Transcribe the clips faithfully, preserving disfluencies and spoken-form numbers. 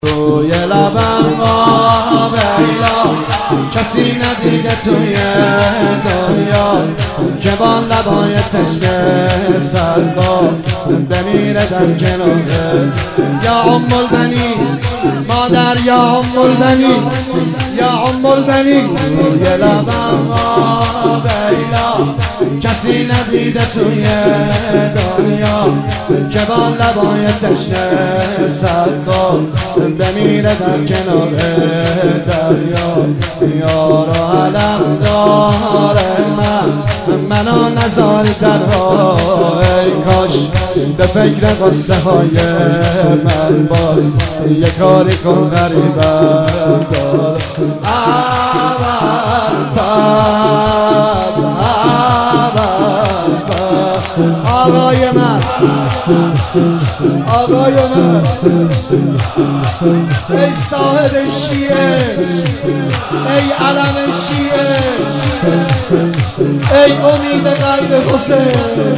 روی لبم آب ایلا کسی ندیده توی دنیا که با لبای تشنه سرباز بمیره در کناره. یا ام البنی مادر، یا ام البنی، یا ام البنی. روی لبم آب ایلا کسی ندیده توی دنیا که با لبای تشنه سرباز بمیره در کنار دریا. یارو علم داره من منو نذاری تنها، ای کاش به فکر قصه های من باش، یه کاری کن غریبم دار. اول فرد اول فرد آقای من، آقای من، ای صاحب شیعه، ای علم شیعه، ای امید قلب حسین.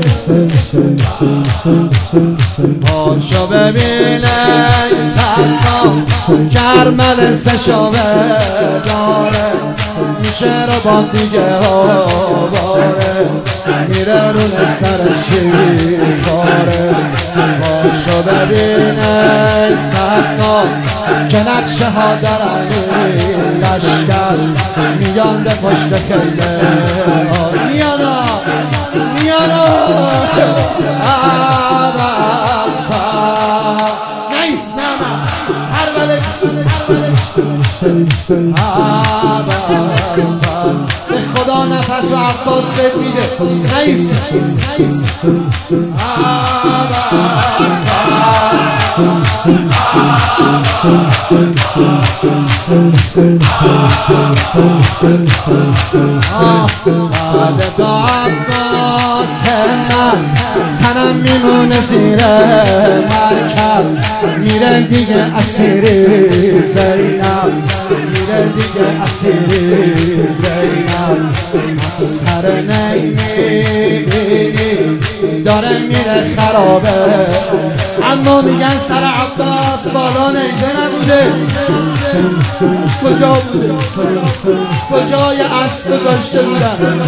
پاشو ببین ای سلام کرمل سشاوه داره، میشه رو با دیگه ها باره، میره رو سر شیر باره. پاشو ببین ای سلام که نقشه ها در این لشکر میان به پشت خیمه میانا میانا. اول فرد نیست نه من هر بله به خدا نفس و عباس بهت میده نیست. بعد تا عباس من تنم میمونه زیر مرکب، میره دیگه اسیری زینب، میره دیگه اسیری زینب. سر نمیبینی داره میره خرابه، اما میگن سر عباس بالا نیزه نبوده. کجا بوده؟ کجای اصل داشته بودن؟